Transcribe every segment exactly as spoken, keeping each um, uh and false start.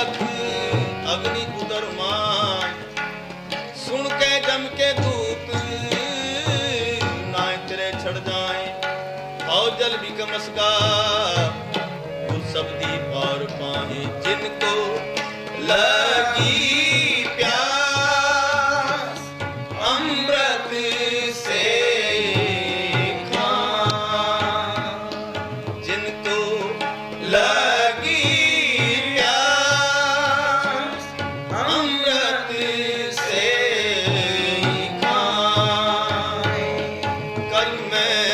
लख अग्नि उदर मान, सुन के जम के दूत नाय तेरे छड़ जाए, आओ जल भी कमसका उस शब्दी पार पाए, जिनको लगी प्यास अमृत से खां, जिनको लगी प्यास अमृत से खां, कल मैं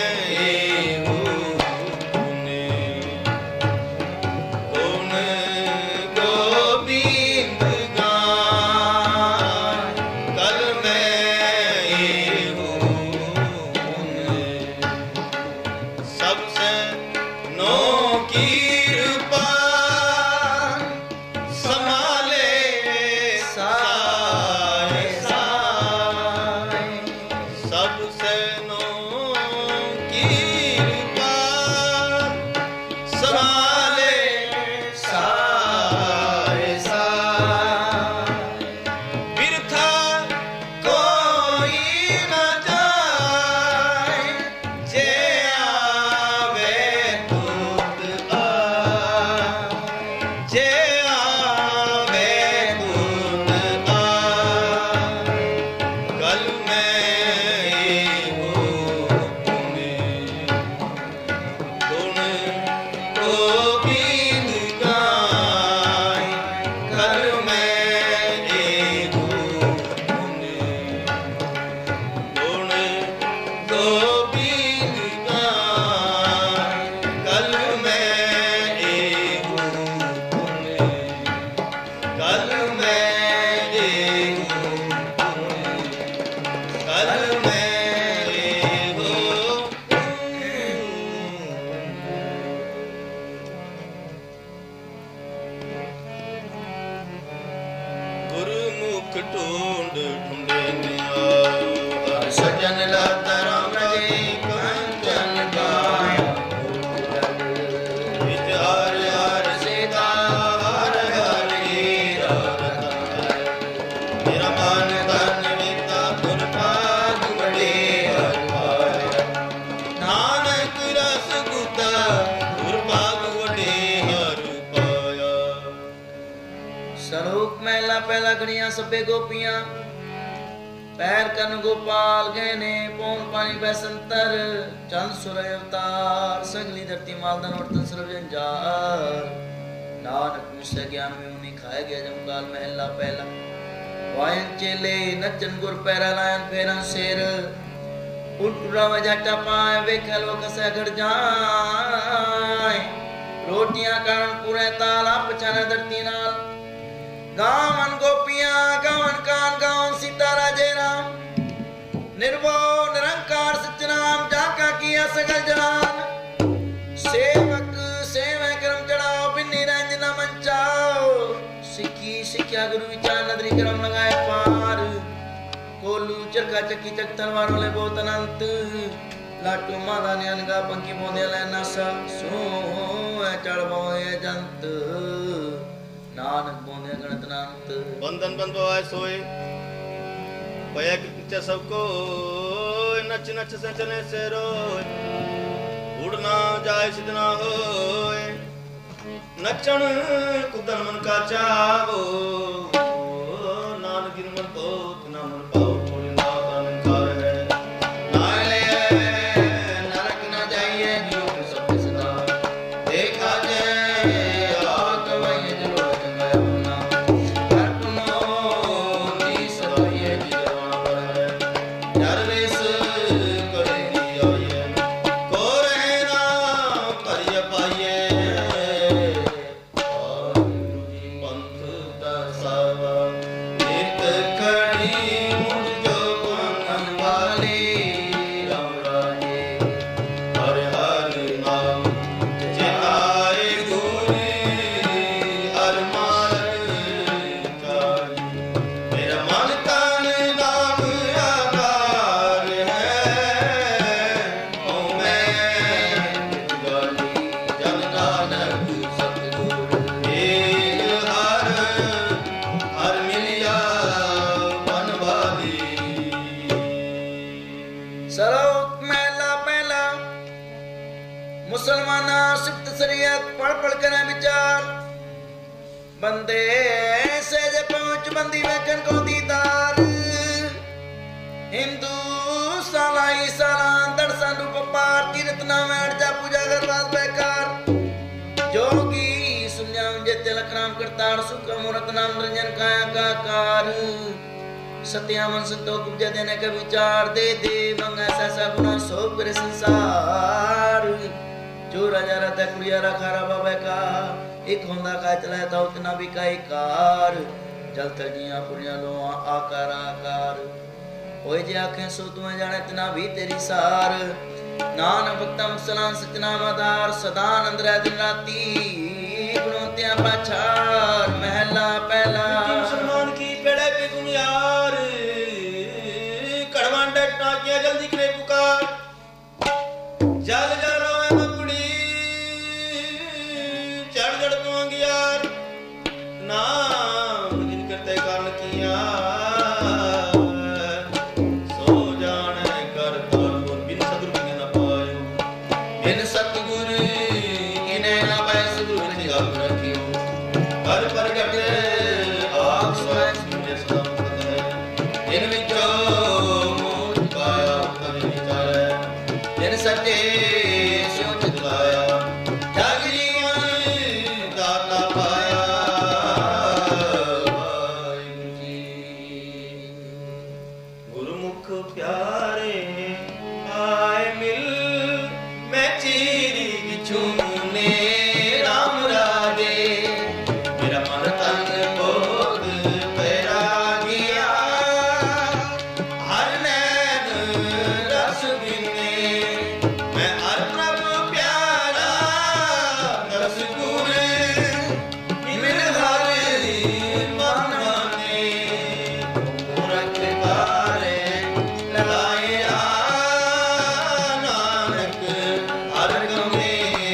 ढूंढ ढूंढे सजन लाता राम रे कंचन गाया, विचार हर सीता हर हर हीरा, मेरा मन तन मीता गुर पाग बड़े हर पाया, नानक रस गुता गुर पाग बड़े हर पाया। सलोक महला पहला गणिया सभे गोपियां, पैर कन गोपाल गहने पौन पानी बैसंतर, चंद सुरय अवतार सगली धरती मालदन वर्तन सर्व जंजार, नानक मुझसे ज्ञान में उन्हें खाया गया जमकाल महला पहला। वायन चेले नचन गुर पैरा लायन फेरन शेर, उठुरा में जाटा पाए वे खलो कसे घर जाए, रोटियां कारण पूरे ताला पछाने धरती नाल, गावन गोपियां गावन कान गावन सीता राजे राम, निर्भव निरंकार सचनाम जाका किया सगल जहान, सेवक सेवक क्रम चढ़ाओ बिन्नी रंजना मंचाओ, सिक्की सिक्ख्या गुरु विचार नदरी क्रम लगाए पार, कोलू चरखा चक्की चक तलवार वाले बहुत अनंत, लाटू मादा ने अनगा पंखी बोंदे ले नसा, सो चढ़ बोए जंत, नानक बोंदे गणत नानत। बंधन बंद भवाए सोए, भय कृत्य सबको, नच नच से चले से रोए, उड़ना जाए सिद्ध ना होए, नचन कुदन मन का चावो, नानक गिर मन तो ना मन पाओ, थोड़ी ना अनकार है, ना ले नरक ना जाइए जो सब सदा, देखा जाए पल करे विचार बंदे सहज पहुंच बंदी वेखन को दीदार हिंदू साला ही साला दरसा रूप पार तीर्थ नाम जा पूजा कर बात बेकार जोगी सुन्याम जे तिलक राम करतार सुख मूरत नाम निरंजन काया का कार सत्यामन संतोष उपजा देने का विचार दे दे मंगा सा गुना सो पर संसार जो राजा रहता कुड़िया रखा रहा बेका एक होंदा का चला था उतना भी का कार जल तजिया पुरिया लो आकार आकार ओए जे आंखें सो तुम्हें जाने इतना भी तेरी सार नान भक्तम सलाम सचनाम आधार सदा नंद रह दिन राती गुणवंतियां पाछार महला पहला मुसलमान की पेड़े पे गुण यार कड़वां डटना किया जल्दी करे पुकार जल जा रोए मकुड़ी चढ़ जड़ दूंगी यार नाम जिन करते कारण किया सो जाने कर पर बिन सतगुरु के न पायो बिन सतगुरु इन्हें ना पाए सतगुरु ने निगाह रखियो पर प्रगट आख स्वयं मुझे सदा मुक्त है इन विचो मोह पाया तब विचार जिन सच्चे स्यो चितलाया जग जीवन दाता पाया वाहिगुरु जी गुरुमुख प्यारे आए मिल मैं चीरी बिछूने राम राजे मेरा मन तन बोध पैरा गया हर नैन रस बिने मैं हर प्रभु प्यारा दस गुर मिल हर मन माने मूरख कारे लगाया नानक हर गमे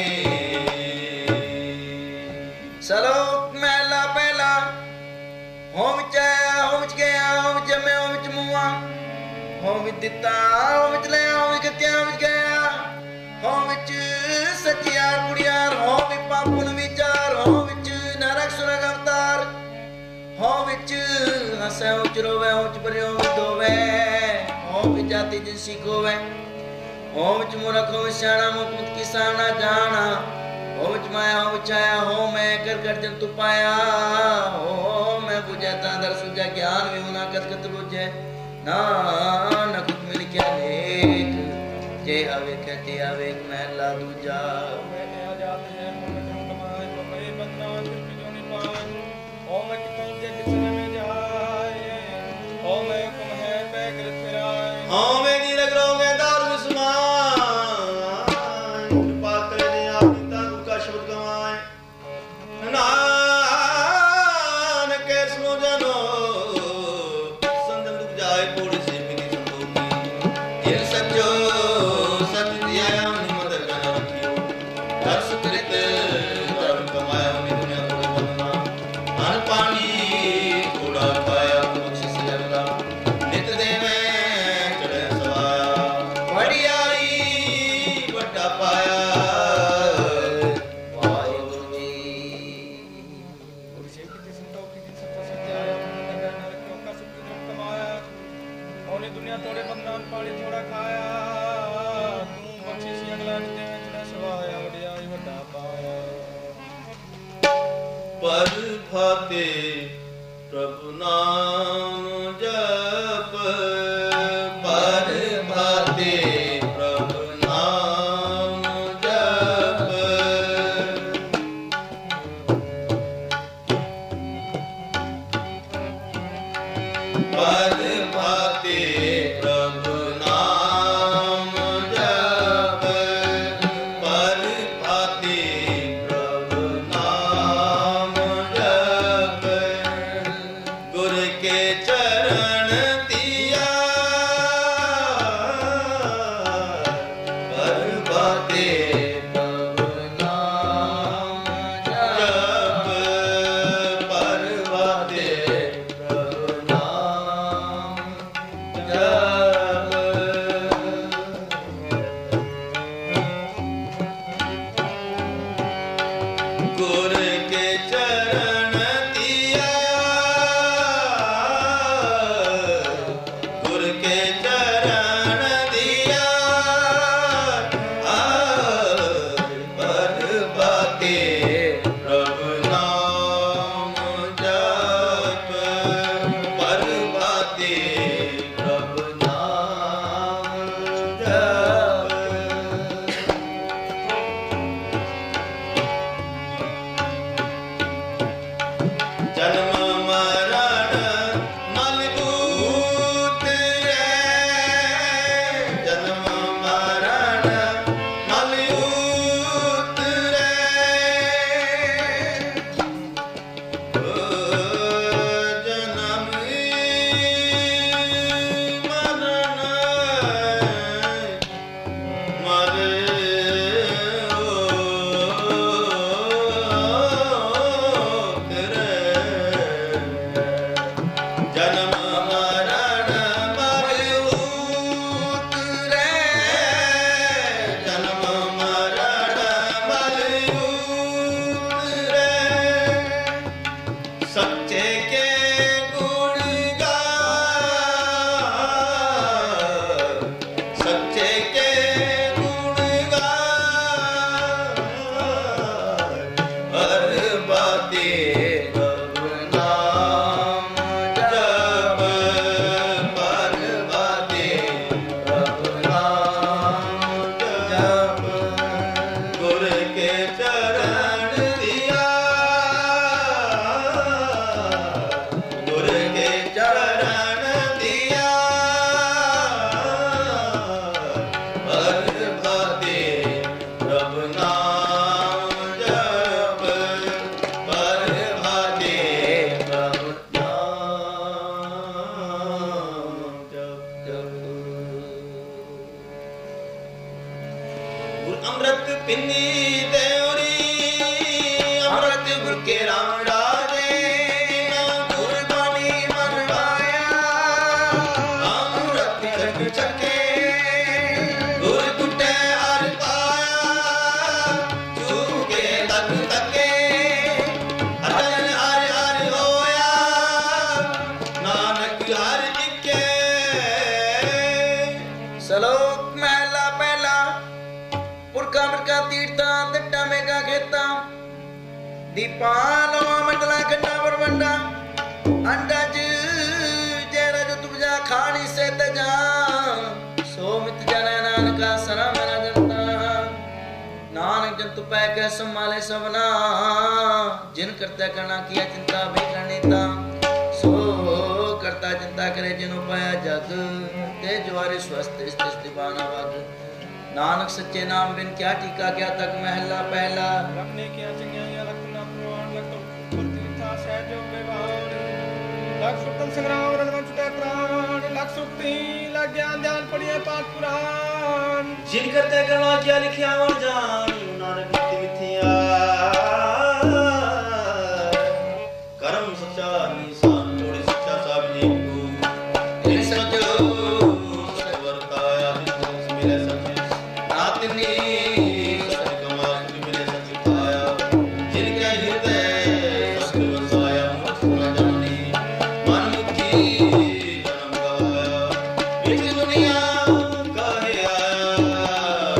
सलोक महला पहला होम चाया होम च गया होम जमे होम च मुआ होम दिता होम च ले होम गत्या होम गया होम च सचियार कुड़ियार होम पापुन विचार होम च नरक सुरग अवतार होम च हसे होम च रोवे होम च बरे होम दोवे होम जाति जिनसी कोवे होम च मूरख होम सियाणा मुक्त किसाना जाना होम च माया होम छाया हो मैं कर कर जब तू पाया हो मैं बुझा तांदर सुझा ज्ञान भी होना कत कत बुझे नानक मिल क्या लेख जे आवे कहते आवे महला दूजा मैंने आजाद है मन में कमाए पपे बंदा कृपी जो निपाए ओ मैं कितों के किसने में जाए ओ मैं हुक्म है पैकर फिराए हाँ मैं नी लग रहा हूँ मैं दारू समान कृपा करे ने आप पिता गुरु का शब्द गवाए नानक सुनो जनो संदन दुख जाए पूरी से मिली संतोषी इन सच्चो सत्य दिया निमत कर रखियो दर्श कृत धर्म कमाया उन्हें दुनिया को बंदना अन पानी थोड़ा खाया बख्शिश जगला नित देवे चढ़े सवाया वडियाई वड्डा पाया वाहिगुरु जी और शेख की संतों की दिन सत्य सत्य आया मन में नरकों का सुख दुख कमाया और दुनिया थोड़े बंदान पानी थोड़ा खाया तू बख्शिश अगला नित में चढ़े सवाया वडियाई वड्डा पाया पर भाते प्रभु नाम जप पर भाते प्रभु नाम जप पर भाते प्रभु नाम जप पर भाते प्रभु नाम जप गुर के चरण दिया पर भाते प्रभु नाम जप पर भाते प्रभु नाम ਕਾ ਤੀਰਥਾਂ ਤਿੱਟਾ ਮੇਗਾ ਖੇਤਾਂ ਦੀਪਾਂ ਲਵਾ ਮੰਡਲਾ ਖੰਡਾ ਪਰਵੰਡਾ ਅੰਡਾ ਚ ਜਿਹੜਾ ਜੋ ਤੁਝਾ ਖਾਣੀ ਸੇ ਤਜਾ ਸੋ ਮਿਤ ਜਨਾ ਨਾਨਕਾ ਸਰਾ ਮੇਰਾ ਜਨਤਾ ਨਾਨਕ ਜੰਤੁ ਪੈ ਕੇ ਸੰਭਾਲੇ ਸਭਨਾ ਜਿਨ ਕਰਤਾ ਕਰਨਾ ਕੀਆ ਚਿੰਤਾ ਵੇਖਣ ਨੀਤਾ ਸੋ ਕਰਤਾ ਚਿੰਤਾ ਕਰੇ ਜਿਨੁ ਪਾਇਆ ਜਗ ਤੇ ਜਵਾਰੇ ਸਵਸਤ ਸਤਿ ਦਿਵਾਨਾ ਵਗ ਨਾਨਕ ਸੱਚੇ ਨਾਮ ਬਿਨ ਕਿਆ ਟੀਕਾ ਕਿਆ ਤੱਕ ਮਹਿਲਾ ਪਹਿਲਾ ਰਖਨੇ ਕਿਆ ਚੰਗਿਆਈਆਂ ਲਖਨਾ ਪ੍ਰਵਾਨ ਲਖ ਤੀਰਥਾ ਸਹਿਜੋ ਵਿਵਾਨ ਲਖ ਸੁਤਨ ਸੰਗਰਾਮ ਰਣਵੰਤ ਤੇ ਪ੍ਰਾਨ ਲਖ ਸੁਤੀ ਲਖ ਗਿਆਨ ਧਿਆਨ ਪੜੀਏ ਪਾਠ ਪੁਰਾਨ ਜਿਨ ਕਰਤੇ ਕਰਵਾ ਕਿਆ ਲਿਖਿਆ ਵਰ ਜਾਨ ਨਾਨਕ ਮਿੱਥ ਮਿੱਥਿਆ ਕਰਮ ਸੱਚਾ ਨਿਸ਼ਾਨ ਥੋੜੀ ਸੱਚਾ ਸਭ ਜੀ ਕੋ ਜਿਨ ਸੱਚੋ ਸਤਿ ਵਰਤਾਇਆ ਜਿਨ ਮਿਲੇ ਸੱਚੇ ਨਾਤਨੀ ਸਤਿ ਕਮਾ ਸੁਖ ਮਿਲੇ ਸੱਚ ਪਾਇਆ ਜਿਨ ਕੈ ਹਿਰਦੈ ਸਤਿ ਵਸਾਇਆ ਮੁਖ ਨਾ ਜਾਣੀ ਮਨ ਮੁਖੀ ਜਨਮ ਗਵਾਇਆ ਵਿੱਚ ਦੁਨੀਆ ਕਾਹੇ ਆਇਆ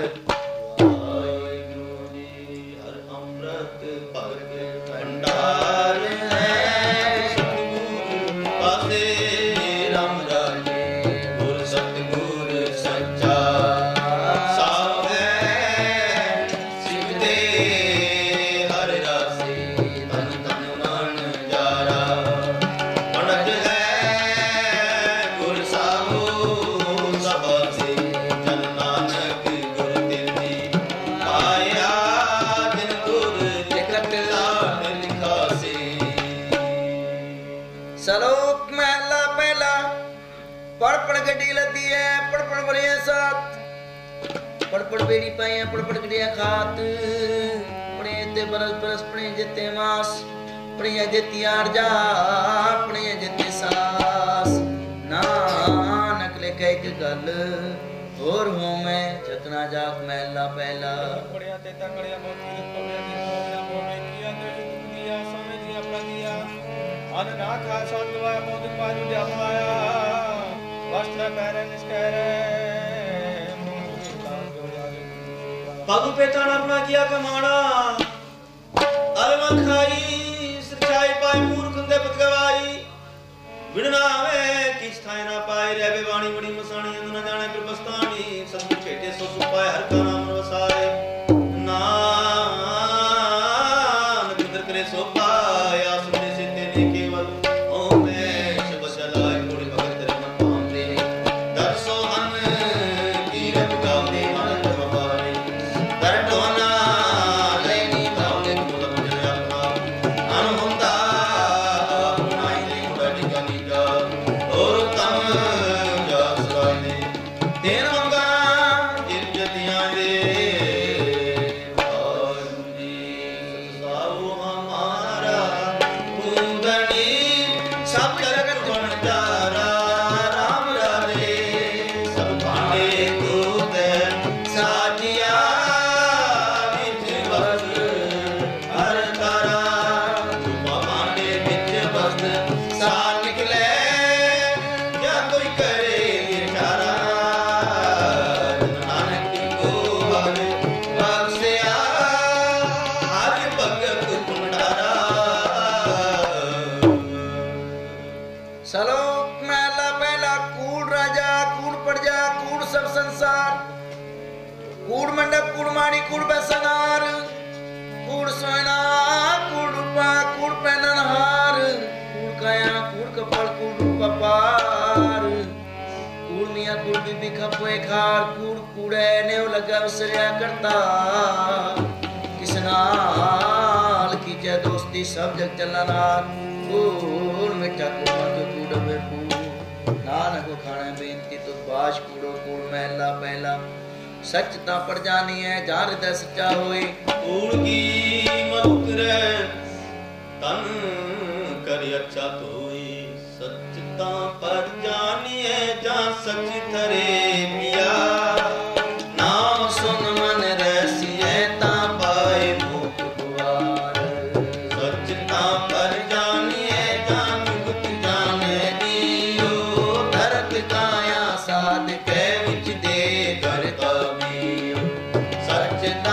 ਵਾਹਿਗੁਰੂ ਜੀ ਹਰ ਅੰਮ੍ਰਿਤ ਭਗਤ ਭੰਡਾਰ ਹੈ ਸਤਿਗੁਰ ਪਾਸੇ ਰਾਮ ਰਾਜੇ ਗੁਰ ਸਤਿਗੁਰ ਸੱਚਾ ਸਾਧ ਹੈ ਸਿੱਖ ਦੇ ਹਰ ਰਾਸੇ ਤਨ ਤਨ ਮਨ ਜਾਰਾ ਪੜਤ ਹੈ ਗੁਰ ਸਾਹੋ ਸਭਾਸੇ ਜਨ ਨਾਨਕ ਗੁਰ ਤਿਲਦੀ ਪਾਇਆ ਦਿਨ ਗੁਰ ਲਿਖਤ ਲਾਟ ਲਿਖਾਸੇ ਸਲੋਕ ਮਹਿਲਾ ਪਹਿਲਾ ਪੜ ਪੜ ਗੱਡੀ ਲੱਦੀ ਐ ਪੜ ਪੜ ਬਰੀਏ ਸਾਥ ਪੜ ਪੜ ਬੇੜੀ ਪਾਈਆਂ ਪੜ ਪੜ ਗੜੀਆਂ ਖਾਤ ਪੜੇ ਤੇ ਬਰਸ ਬਰਸ ਪੜੇ ਜਿੱਤੇ ਮਾਸ ਪੜੀਆਂ ਜਿੱਤੀ ਆਰਜਾ ਪੜੀਆਂ ਜਿੱਤੇ ਸਾਸ ਨਾਨਕ ਲਿਖੇ ਇੱਕ ਗੱਲ ਹੋਰ ਹੂੰ ਮੈਂ ਜਤਨਾ ਜਾਕ ਮਹਿਲਾ ਪਹਿਲਾ ਪੜਿਆ ਤੇ ਤਕੜਿਆ ਮੋਤੀ ਤੋੜਿਆ ਤੇ ਤੋੜਿਆ ਮੋਨੇ ਕੀਆ ਤੇ ਦੁਨੀਆ ਸਮਝ ਦੀ ਆਪਣਾ ਕੀਆ ਅਨ ਨਾ ਖਾ ਸੰਗ ਵਾਇਆ ਮੋਦਿ ਪਾਜੂ ਜਾਪਾਇਆ ਵਸਤਰ ਪੈਰੇ ਨਿਸਕਰੇ ਮੂੰਹ ਸੁਤਾਂ ਜੋ ਜਾਗੇ ਪਗੁ ਪੇਤਾਨ ਆਪਣਾ ਕੀਆ ਕਮਾਣਾ ਅਲਮਨ ਖਾਈ ਸਚਾਈ ਪਾਈ ਮੂਰਖ ਦੇ ਪਤ ਗਵਾਈ ਵਿੜਨਾ ਵੇ ਕਿਛ ਥਾਇ ਨਾ ਪਾਏ ਰਹਿ ਬਾਣੀ ਬੜੀ ਮਸਾਣੀ ਅੰਦ ਨਾ ਜਾਣੇ ਫਿਰ ਬਸਤਾਨੀ ਸਤਿ ਭੇਟੇ ਸੋ ਸੁਪਾਏ ਹਰ ਕਾ ਨਾਮ ਵਸਾਏ ਨਾਨਕ ਕਿਦਰ ਕਰੇ ਸੋ ਪਾਇਆ ਸੁਨੇ ਸੇ ਤੇਰੇ ਕੇਵਲ ਓ ਮੈਂ ਸ਼ਬਦ ਚਲਾਏ ਕੋੜੀ ਭਗਤ ਤੇਰੇ ਮਨ ਪਾਉਂਦੇ ਦਰਸੋ ਹਨ ਕੀਰਤ ਗਾਉਂਦੇ ਮਨ ਜਵਾਰੇ ਦਰ ਢੋਨਾ ਲੈਣੀ ਭਾਉਂਦੇ ਮੁਦ ਮੁਝੇ ਆਪਣਾ ਅਨ ਹੁੰਦਾ ਆਪਣਾ ਹੀ ਬੜੀ ਕਨੀ ਜਾ ਔਰ ਤਮ ਜਸ ਗਾਇਨੇ ਤੇਨ ਮੰਗਾ ਜਿਨ ਜਤਿਆਂ ਦੇ ਵਾਹਿਗੁਰੂ ਜੀ ਸਾਉ ਹਮਾਰਾ ਕੁੰਦਨੀ ਸਭ ਜਗਤ ਗੁਣ ਚਾਰਾ ਰਾਮ ਰਾਜੇ ਸਭ ਭਾਂਡੇ ਤੂਤੇ ਸਾਜਿਆ ਵਿੱਚ ਵਸ ਹਰ ਤਾਰਾ ਤੁਮਾ ਭਾਂਡੇ ਵਿੱਚ ਵਸ ਸਾ ਨਿਕਲੇ ਜਾਂ ਕੋਈ ਕਰੇ ਵਿਚਾਰਾ ਨਾਨਕ ਕੀ ਕੋ ਹਰ ਬਖਸ਼ਿਆ ਹਰਿ ਭਗਤ ਭੰਡਾਰਾ ਸਲੋਕ ਮਹਿਲਾ ਪਹਿਲਾ ਕੂੜ ਰਾਜਾ ਕੂੜ ਪਰਜਾ ਕੂੜ ਸਭ ਸੰਸਾਰ ਕੂੜ ਮੰਡਪ ਕੂੜ ਮਾੜੀ ਕੂੜ ਬੈਸਨਾਰ ਕੂੜ ਸੋਇਨਾ ਕੂੜ ਰੂਪਾ ਕੂੜ ਪਹਿਨਨ ਹਾਰ ਕੂੜ ਕਾਇਆ ਕੂੜ ਕਪਲ ਕੂੜ ਰੂਪਾ ਪਾਰ ਕੂੜ ਮੀਆਂ ਕੂੜ ਬੀਬੀ ਖਪੋਏ ਖਾਰ ਕੂੜ ਕੂੜੇ ਨੇਉ ਲੱਗਾ ਵਸਰਿਆ ਕਰਤਾ ਕਿਸ ਨਾਲ ਕੀਜੈ ਦੋਸਤੀ ਸਭ ਜਗ ਚੱਲਣਾ ਨਾਲ ਕੂੜ ਮਿੱਠਾ ਕੂੜ ਕੂੜ ਬੇਪੂ ਨਾਨਕ ਖਾਣਾ ਬੇਨਤੀ ਤੁਧ ਬਾਸ਼ ਕੂੜੋ ਕੂੜ ਮਹਿਲਾ ਪਹਿਲਾ ਸੱਚ ਤਾਂ ਪੜ ਜਾਣੀ ਹੈ ਜਾਂ ਹਿਰਦੈ ਸੱਚਾ ਹੋਏ ਕੂੜ ਕੀ ਮਤ ਕਰੇ ਤਨ ਕਰ ਅੱਛਾ ਤੋਈ ਸੱਚ ਤਾਂ ਪਰ ਜਾਣੀਏ ਜਾਂ ਸੱਚ ਧਰੇ ਪਿਆ ਨਾਮ ਸੁਨ ਮਨ ਰਸੀਏ ਤਾਂ ਪਾਏ ਮੁਖ ਦੁਆਰ ਸੱਚ ਤਾਂ ਪਰ ਜਾਣੀਏ ਜਾਂ ਮੁਕਤ ਜਾਣੇ ਦੀਓ ਧਰਤ ਕਾਇਆ ਸਾਧ ਕੇ ਵਿੱਚ ਦੇ ਕਰਤਾ ਮੀਓ ਸੱਚ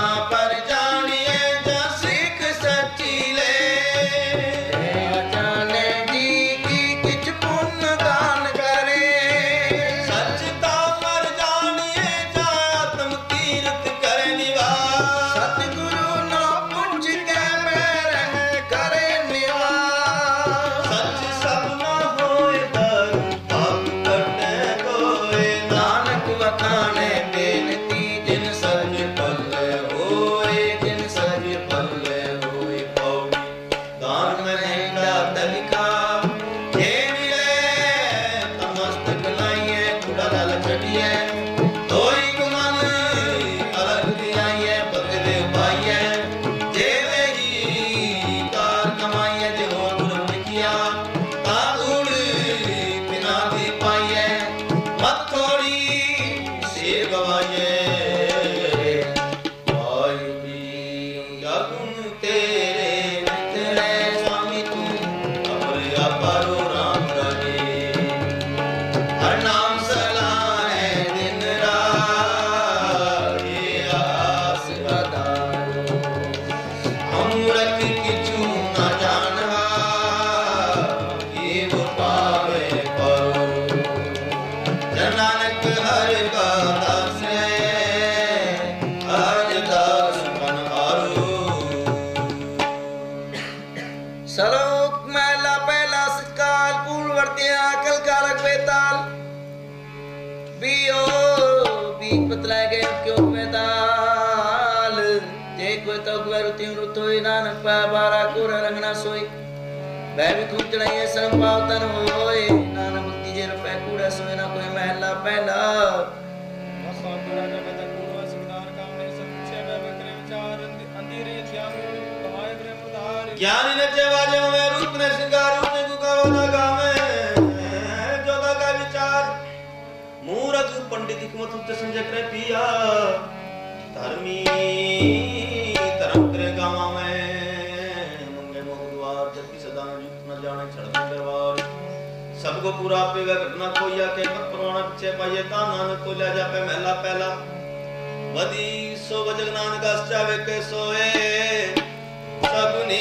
बतलाए गए क्यों पैताल जे कोई तो रुति रुत होई नानक पा बारा कोरा रंगना सोई वह भी खूब चढ़ाइए शर्म पाव तन होए नानक भक्ति जे रुपए कूड़ा सोए ना कोई महला पहला वसा पूरा जगत कूड़ा सिकदार कामने सच्चे वे बकरे विचार अंधेरे ध्यान कमाए प्रेम उधार ज्ञानी नचे वाजे में रूप ने श्रृंगार रूप ने गुकारो ना गावे जोगा का विचार मूरख पंडित हिकमत उच्च संजय करे पिया धर्मी धर्म करे गावा में मंगे मोह द्वार जब की सदा युक्त न जाने छड़ दरबार सबको पूरा पे वह घटना कोई आके मत पुराना पीछे पाइए ता नानक को ले जा पे महला पहला वदी सो वजग नानक चावे के सोए सबनी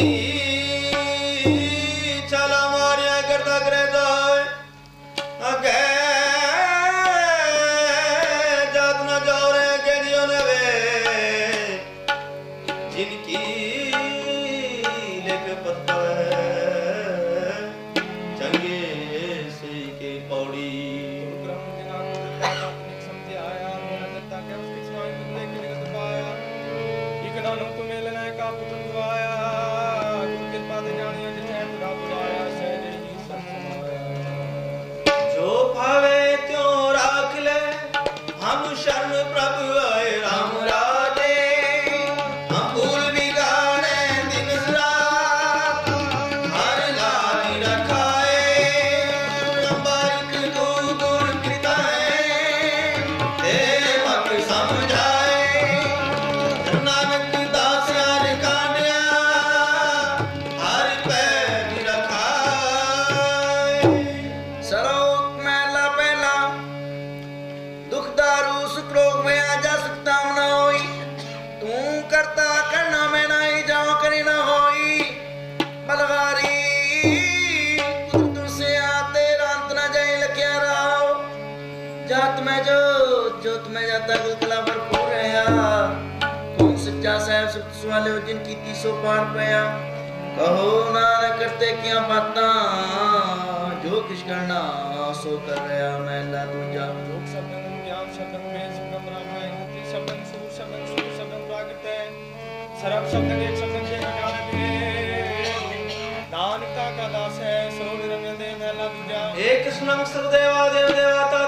चला मारिया करता करे जाए आगे वाले जिनकी तीसो पार पया कहो नानक करते क्या बाता जो किस करना सो कर रहा महला दूजा लोक शब्दन ज्ञान शब्दन में शब्दन रामाय हति शब्दन सूर शब्दन सूर शब्दन प्रागते सरब शब्दन एक शब्दन से घटाने पे नानकता का दास है सरो निरंजन दे महला दूजा एक कृष्णं सर्वदेवा देव देवता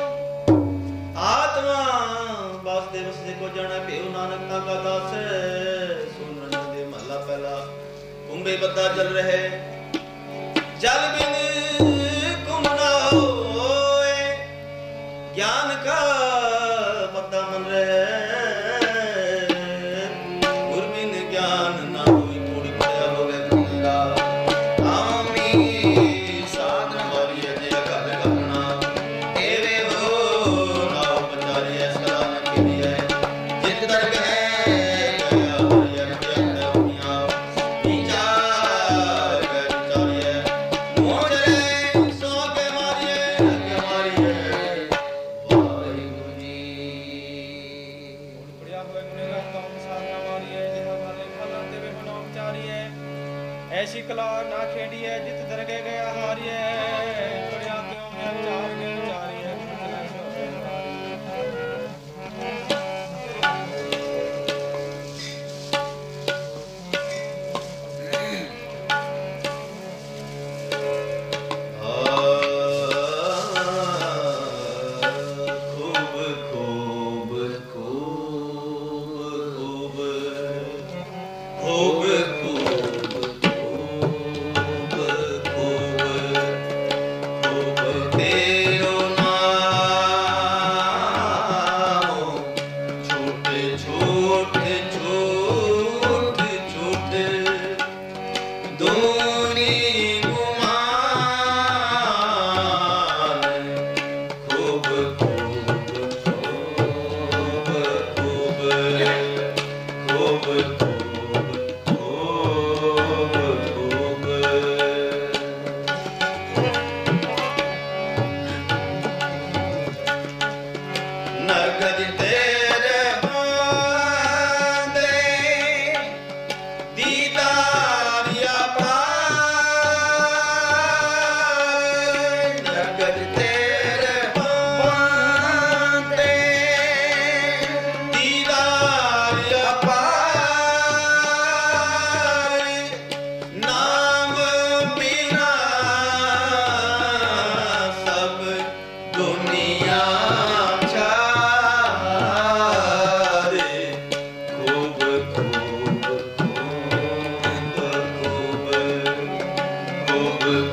आत्मा वासुदेव से को जाना पेऊ नानकता का दास है पहला कुंभे बद्दा जल रहे जल बिन कुंभ न होए ज्ञान का बद्दा मन रहे गुर बिन ज्ञान न होई थोड़ी पड़या होवे गंगा आमी साधन वाली अजय कल कपना एवे हो नाव बचारी ऐसा न किए जित दर गए मोह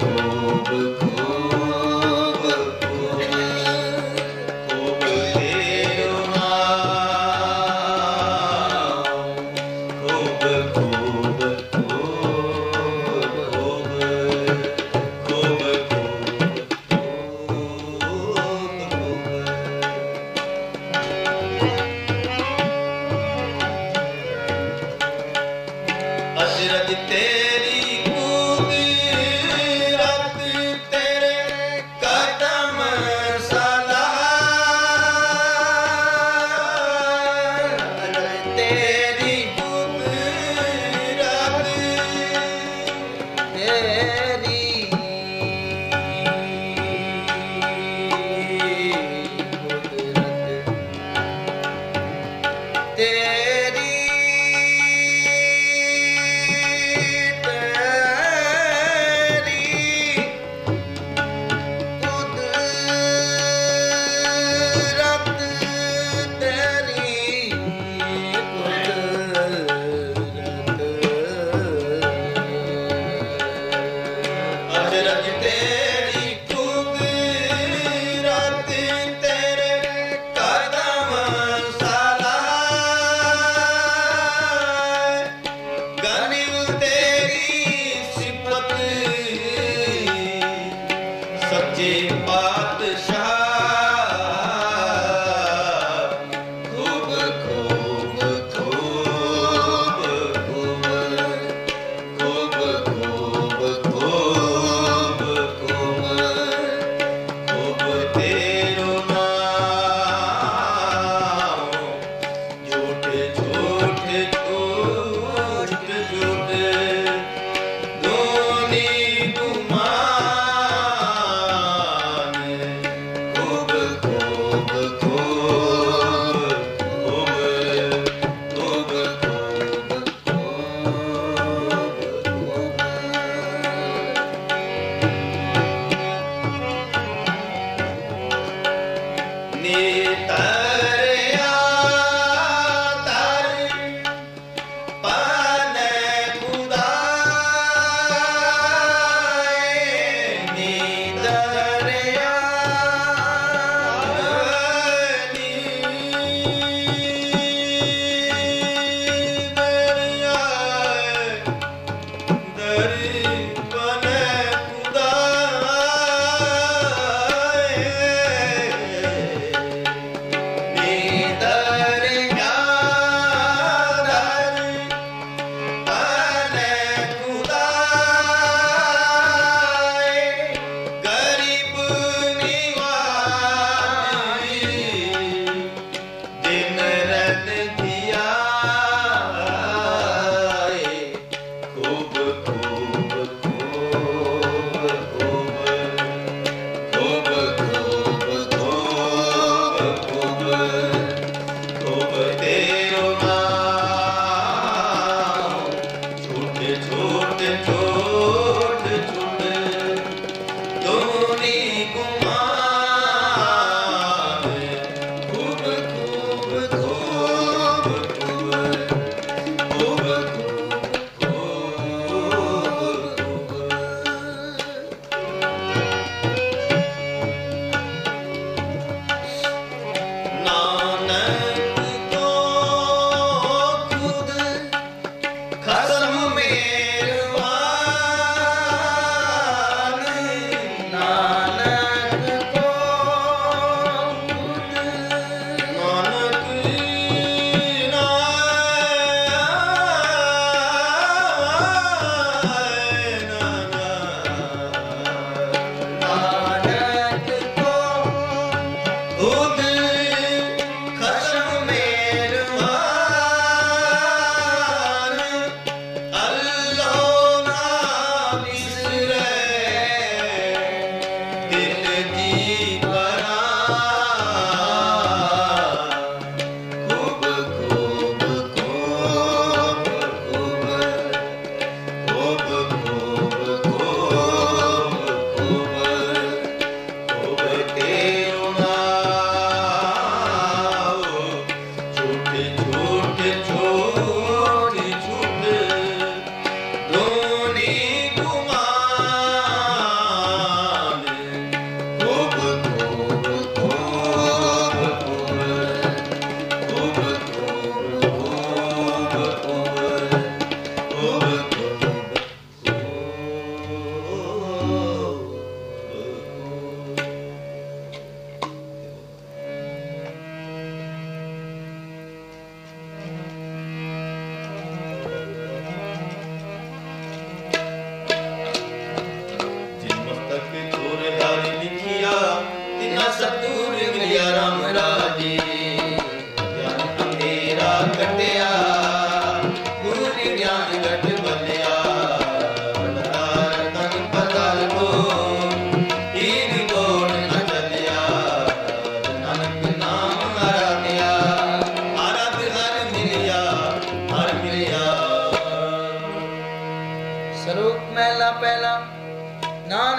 ਗੁਮਾਨ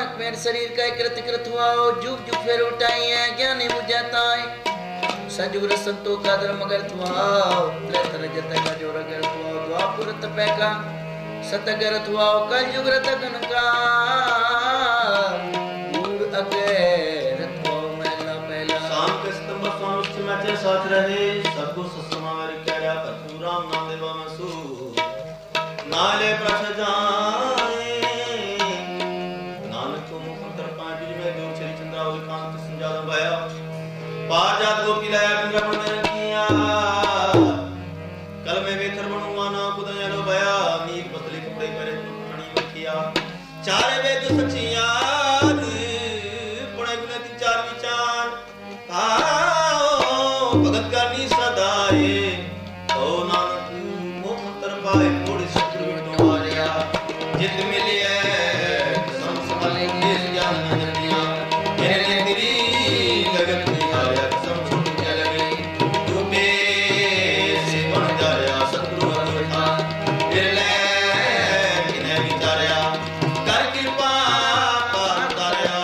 नानक मेरे शरीर का कृत कृत हुआ जुग जुग फिर उठाई है ज्ञानी मुझे ताई सजुर संतो का धर्म करत हुआ त्रेतर जत का जोर करत हुआ द्वापुर तपे का सत करत हुआ कल युग रत गन का बूढ़ अगे रत हुआ महला पहला शाम के सितंबर स्वामी में तेरे साथ रहे सबको सत्समा मेरे क्या कथू राम नाम देवा मसू नाले प्रश जाए नानक को मुख अंतर पाए बीज में जो श्री चंद्रावली कांत संजाल भया पार जात गोपी लाया बिंद्रपण में किया कल में वेथर बनूंगा ना खुद जानो भया नीक पतले कपड़े पहने पुरानी में किया चारे वेद सचियान पुणे गुने तीन चार विचार आओ भगत करनी सदाए ओ नानक मुख अंतर पाए थोड़ी शत्रु तुम्हारिया जित मिलिए सम संभाले देश ज्ञान न जनिया मेरे तेरी लगन निहारिया सम छूट के लगे डूबे से बन जाया शत्रु अनोखा फिर ले किन्हें विचारिया कर कृपा पार तारिया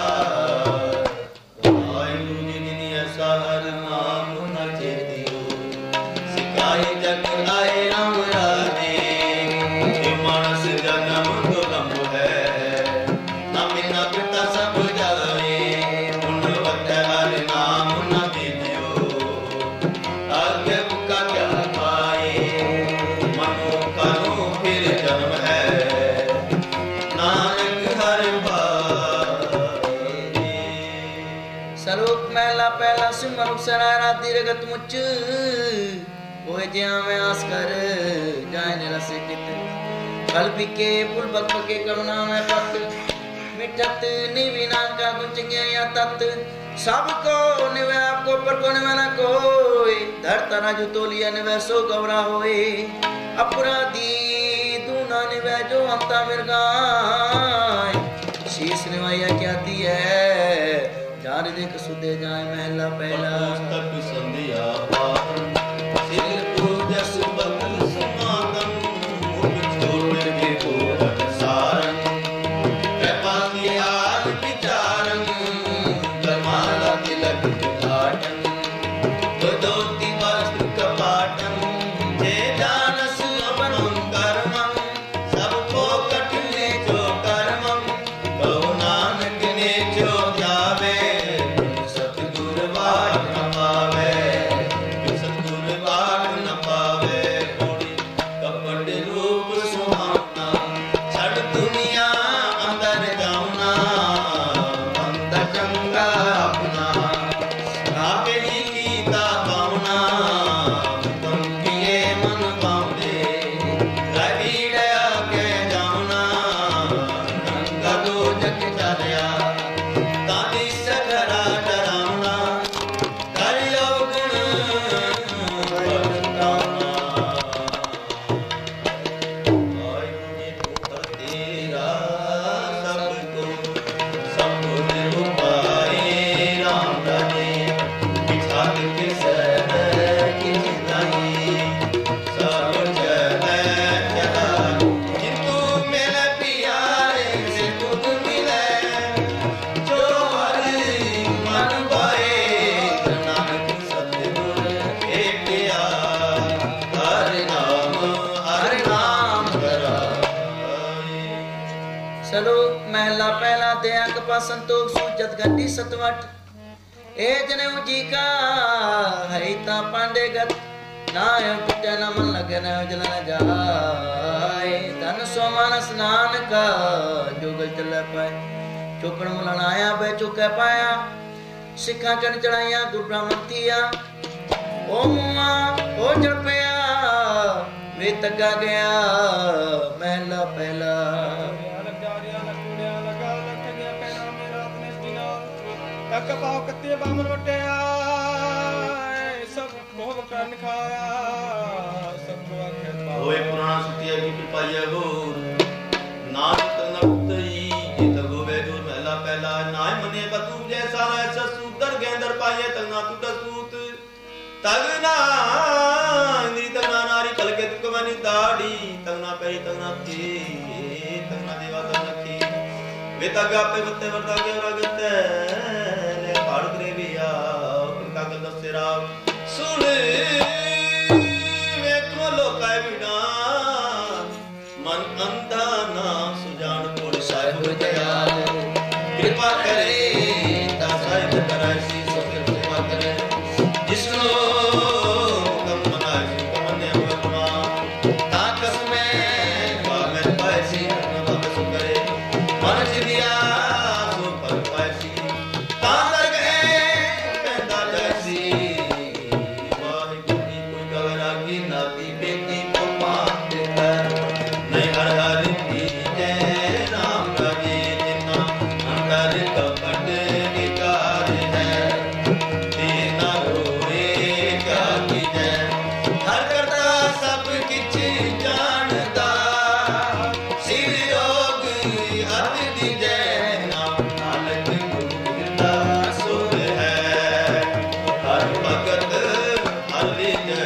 वाहिगुरु जी ने ऐसा हर नाम न चेतियो सिखाई जग आए राम राधे ये मानस जन्म दुर्लभ है न बिना पिता सब जाए पुण्यवत हर नाम न बीतियो आगे बुका क्या पाए मनो करो फिर जन्म है नानक हर भाए सरूप महला पहला सिमरुख सरारा दीर्घत मुच होए ज्या में आस कर जाए ने रसे कित कल बिके पुल बक के करुणा में पत मिठत निविना का गुंचिया या तत सबको निवे आपको पर को निवे ना कोई धरता ना जो तोलिया निवे सो गौरा होए अपराधी दूना निवे जो अंता मिर्गाय शीश निवाया क्या दी है जार देख सुदे जाए महला पहला तक संध्या पावन सिर पूजस बदल समागम मुख छोड़ के पूरन सारन कृपा की आद विचारन गरमाला तिलक उद्घाटन बदोती वस्त्र कपाटन जे जानस अपनम कर्मम सबको कटने जो कर्मम कहो नानक ने जो जावे सतगुर वाट न पावे सतगुर वाट न पावे कोड़ी कपट रूप सुहावना छड़ दुनिया अंदर जाऊना अंदर चंगा अपना आपे ही कीता पावना तुम किए मन पावदे रवि डया के जाऊना नंगा दो जग चलिया तानी सखरा डरावना करियो गुण बरतावना वाहिगुरु जी पुत्र तेरा सबको सब उपाए राम राजे बिछाद के सह की नहीं सब चले चला जितु मिले प्यारे से तुम मिले जो हरि मन पाए नानक सतगुर भेटिया हरि नाम हरि नाम धराए सरूप महला पहला दया कपा संतोष सूजत गंडी सतवट ए जने जी का हरिता पांडे गत ना टूटे न मन लगे न जलन जाए धन सोमान स्नान का जोगल चल पाए चौकड़ मुलन आया बे चुके पाया सिखा कन चढ़ाया गुरु ब्राह्मण तिया ओ मुआ ओ जड़ पया वे तगा गया महला पहला लग जा रिया लग कुड़िया लगा लग गया पैना मेरा अपने स्टिना तक पाव कत्ते बामन वटिया सब भोग कर खाया सब को आखे होए पुराना सुतिया की कृपाया हो नानक नक्तई जित गोवे जो महला पहला नाय मने बतू जैसा ऐसा सूदर गेंदर पाए तगना टूट सूत तगना इंद्री तगना नारी कल के तुक मनी दाढ़ी तगना पई तगना के तगना देवा तगना के ਵੇਤਾ ਗਾਪੇ ਬੱਤੇ ਵਰਦਾ ਕੇ ਰਗਤੇ ਲੈ ਪਾੜ ਗਰੇਵੀਆ ਉਨਕਾ ਗਲ ਦੱਸੇ ਰਾਵ ਸੁਣ ਵੇਖੋ ਲੋਕਾ ਵਿਡਾ ਮਨ ਅੰਧਾ ਨਾ ਸੁਜਾਨ ਕੋਲ ਸਾਹਿਬ ਦਇਆਲ ਕਿਰਪਾ ਕਰੇ ਤਾ ਸਾਹਿਬ ਕਰੇ ਸੀ ਸੋ ਕਿਰਪਾ ਕਰੇ ਜਿਸਨੋ ਹੁਕਮ ਮਨਾਈ ਕਮਨੇ ਵਰਮਾ ਤਾ ਕਸਮੇ ਬਾਮੇ ਪਾਇਸੀ ਨਾ ਬਸ ਕਰੇ ਮਨ ਜਿਦਿਆ ਸੋ ਪਰ ਪਾਇਸੀ ਤਾ ਲਗੇ ਪੈਂਦਾ ਦਸੀ ਵਾਹਿਗੁਰੂ ਜੀ ਕੋਈ ਗਵਰਾਗੀ ਨਾਤੀ ਬੇਟੀ ਕੋ ਮਾਤ ਕਰ ਨਹੀਂ ਹਰ ਹਰ ਕੀ ਜੈ ਨਾਮ ਰਾਜੇ ਜਿਨਾ ਅੰਦਰ ਕਪਟ ਨਿਕਾਰ ਹੈ ਤੇਨਾ ਰੋਏ ਕਾ ਕੀ ਜੈ ਹਰ ਕਰਤਾ ਸਭ ਕਿਛ ਜਾਣਦਾ ਸਿਰ ਯੋਗ ਹੱਥ ਦੀ ਜੈ ਨਾਮ ਨਾਨਕ ਗੁਰੂ ਦਾ ਸੁਰ ਹੈ ਹਰ ਭਗਤ ਹਰਿ ਜੈ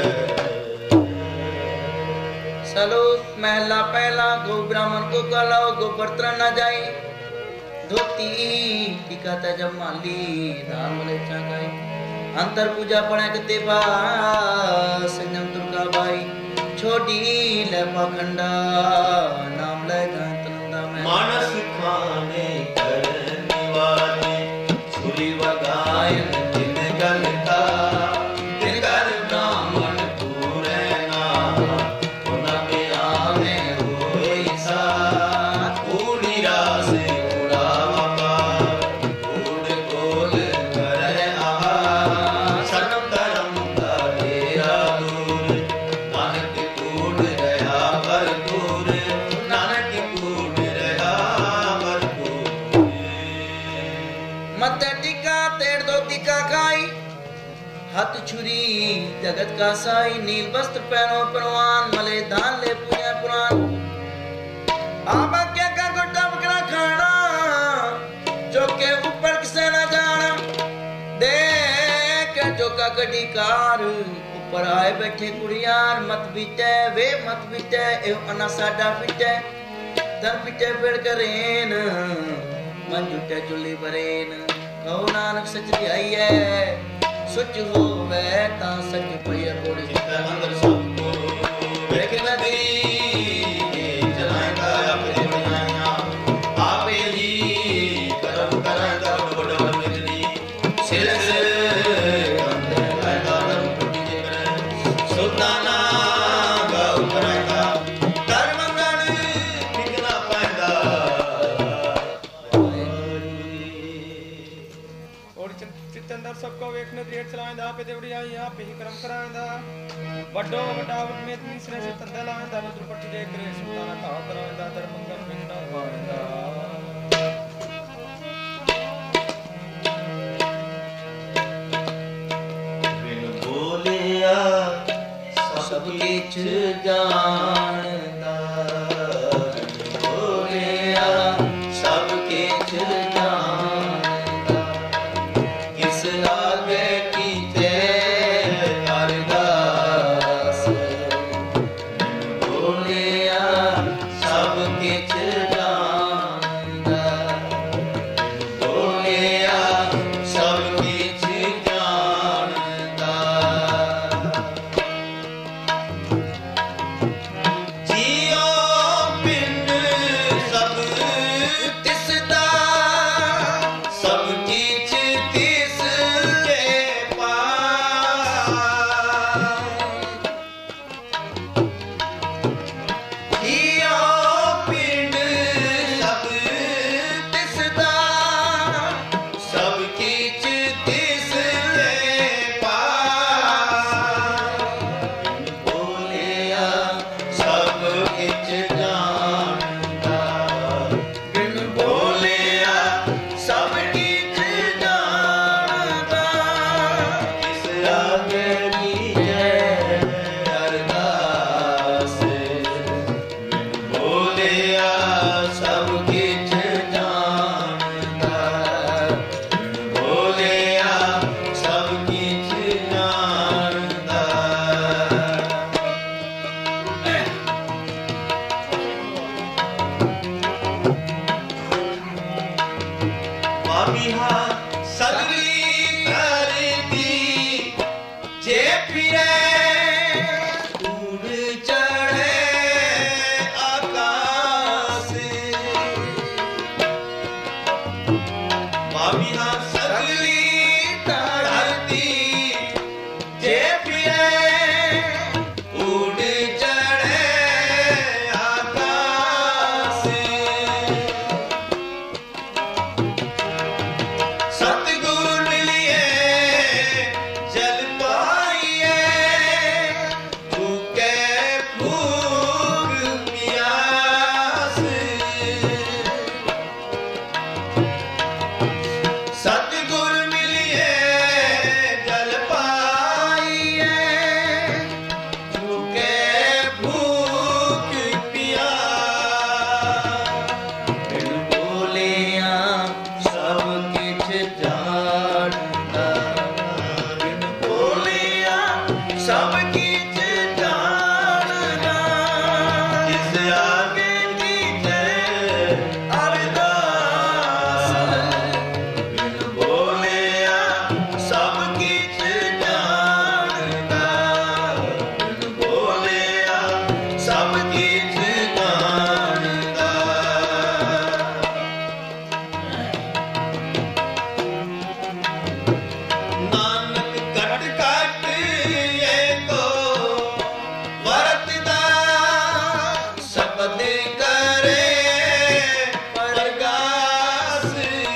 सलोक महला पहला गो ब्राह्मण को कलाओ गो बर्तन न जाए धोती टीका तजब माली दाम ले चागाई अंतर पूजा पड़े कते बा संयम दुर्गा बाई छोटी ले पाखंडा नाम ले तनंदा में मानस खाने करने वाले छुरी वगायन दिन गल का दिन कर ब्राह्मण पूरे ना उना के आने होई सा कूड़ी रास उड़ावा पार कूड़ कोल करे आहा सनम धर्म का डेरा दूर नानक कूड़ रहा भरपूर नानक कूड़ रहा भरपूर मत टीका तेड़ दो टीका खाई हाथ छुरी जगत का साई नील वस्त्र पहनो परवान मले दान ले पूजा पुराण आबा क्या का गोटा बकरा खाना जो के ऊपर किसे ना जाना देख जो का गड्डी कार ऊपर आए बैठे कुड़ियार मत बीते वे मत बीते ए अना साडा पीटे तन पीटे पेड़ करेन मन जुटे चुली बरेन कहो नानक सच आई है सच होवे ता सच पय कोड़ी जितना अंदर सब को ਵੇਖ ਨਦੀ ਚਲਾਏਗਾ ਆਪਣੇ ਬਣਾਇਆ ਆਪੇ ਹੀ ਕਰਮ ਕਰਾਂਗਾ ਬੜਾ ਮਿਲਦੀ ਸਿਰ ਸਿਰ ਕੰਦੇ ਲਾਗਾ ਰਮ ਟੁੱਟੀ ਜਿਕਰ ਸੁਲਤਾਨਾ ਗਾਉ ਕਰਾਂਗਾ ਕਰ ਮੰਗਣ ਵਿਗਨਾ ਪੈਂਦਾ ਔਰ ਚਿੱਤ ਅੰਦਰ ਸਭ ਕੋ ਵੇਖਨੇ ਦ੍ਰਿੜ ਚਲਾਇਂਦਾ ਆਪੇ ਦੇਵੜੀ ਆਈ ਆਪੇ ਹੀ ਕਰਮ ਕਰਾਇਂਦਾ ਵੱਡੋ ਵੱਡਾ ਵਡਮੇਤ ਮਿਸਰੇ ਸੇ ਤੰਦਾ ਲਾਇਂਦਾ ਰੁਦਰ ਪੱਟੀ ਦੇ ਕਰੇ ਸੁਲਤਾਨਾ ਘਾਹ ਕਰਾਇਂਦਾ ਦਰ ਮੰਗਲ ਵਿਗਨਾ ਪਾਇਂਦਾ ਬਿਨ ਬੋਲਿਆ ਸਭ ਕਿਛ ਜਾਣਦਾ ਬਿਨ ਬੋਲਿਆ ਸਭ ਕਿਛ ਜਾਣਦਾ ਕਿਸ ਲਾਗੇ ਕੀਤੇ ਅਰਦਾਸ ਬਿਨ ਬੋਲਿਆ ਸਭ ਕਿਛ ਜਾਣਦਾ ਬਿਨ ਬੋਲਿਆ ਸਭ ਕਿਛ ਜਾਣਦਾ मामिहा सगली धरती जे फिरे उड़ चढ़े आकाश मामिहा सगली धरती जे फिरे उड़ चढ़े आकाश सतगुरु मिलिए जल पाइए भूखे भूख प्यास सतगुरु मिलिए जल पाइए भूखे भूख प्यास बिन बोलिया सब किछ जानदा बिन बोलिया सब किछ जानदा जिस आगे कीजे अरदास बिन बोलिया सब किछ जानदा बिन बोलिया सब किछ जानदा नानक कट कट ये को वरतदा शब्द करे परगास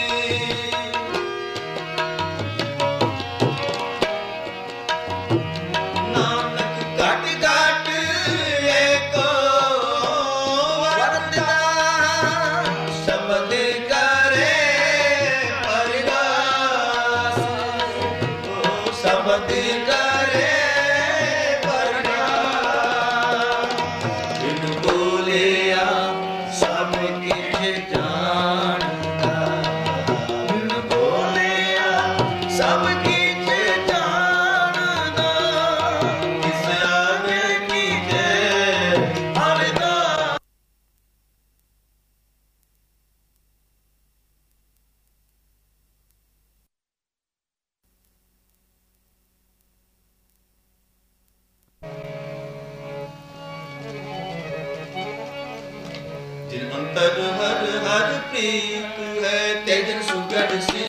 नानक कट कट ये को वरतदा शब्द करे परगास शब्द करे परगास बिन बोलिया सब किछ जानदा बिन बोलिया सब किछ जानदा किस आगे कीजे अरदास जिन अंतर हर हर प्रीत